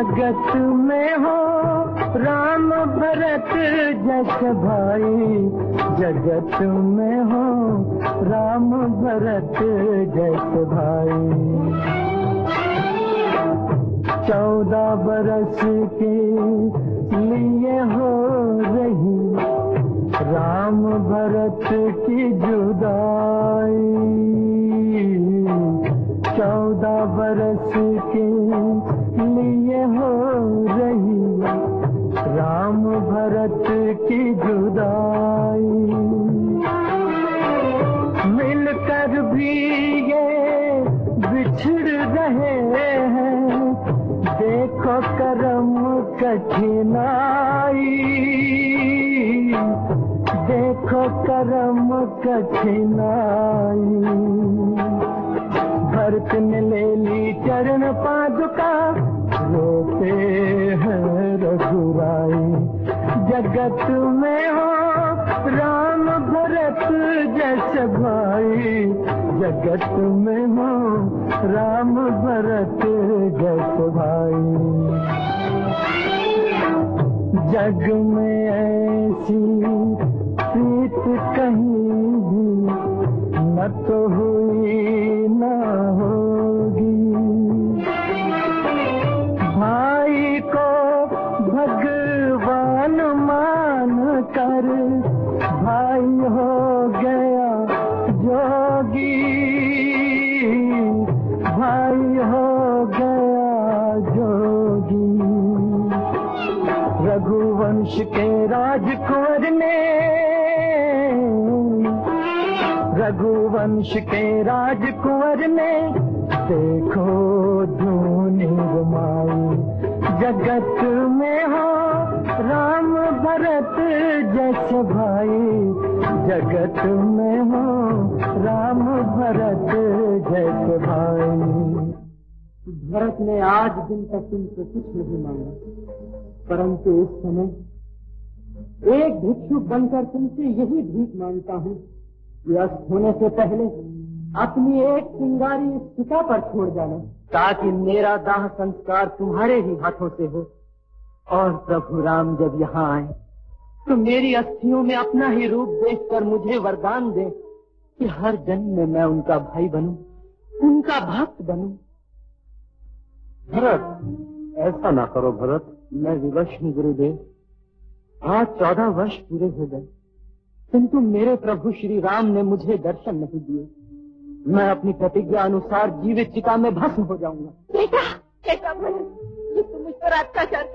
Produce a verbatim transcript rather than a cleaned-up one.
जगत में हो राम भरत जैसे भाई, जगत में हो राम भरत जैसे भाई। चौदह बरस के लिए हो रही राम भरत की जुदाई, चौदह बरस के लिए हो रही राम भरत की जुदाई। मिलकर भी ये बिछड़ रहे हैं, देखो करम कठिनाई, देखो करम कठिनाई। भरत ने ले ली चरण पादुका, रोते हैं रघुराई। जगत में हो राम भरत जैसे भाई, जगत में हो राम भरत जैसे भाई। जग में ऐसी प्रीत कहीं भी न तो हुई न होगी, भाई को भगवान मान कर भाई हो गया जोगी, भाई हो गया जोगी। रघुवंश के राजकुंवर ने, रघुवंश के राजकुंवर ने देखो धूनी रमाई। जगत में हो राम भरत जैसे भाई, जगत में हो राम भरत जैसे भाई। भरत ने आज दिन तक तुमसे कुछ नहीं मांगा, परंतु इस समय एक भिक्षुक बनकर तुमसे यही भीख मांगता हूँ कि अस्त होने से पहले अपनी एक चिंगारी इस चिता पर छोड़ जाना, ताकि मेरा दाह संस्कार तुम्हारे ही हाथों से हो। और प्रभु राम जब यहाँ आए तो मेरी अस्थियों में अपना ही रूप देखकर मुझे वरदान दे कि हर जन्म में मैं उनका भाई बनूं, उनका भक्त बनूं। भरत, ऐसा ना करो भरत। मैं विवश हूँ गुरुदेव। आज चौदह वर्ष पूरे हो गए, किंतु मेरे प्रभु श्री राम ने मुझे दर्शन नहीं दिए। मैं अपनी प्रतिज्ञा अनुसार जीवित चिता में भस्म हो जाऊंगा। बेटा, बेटा भरत, ये तुम मुझ पर अत्याचार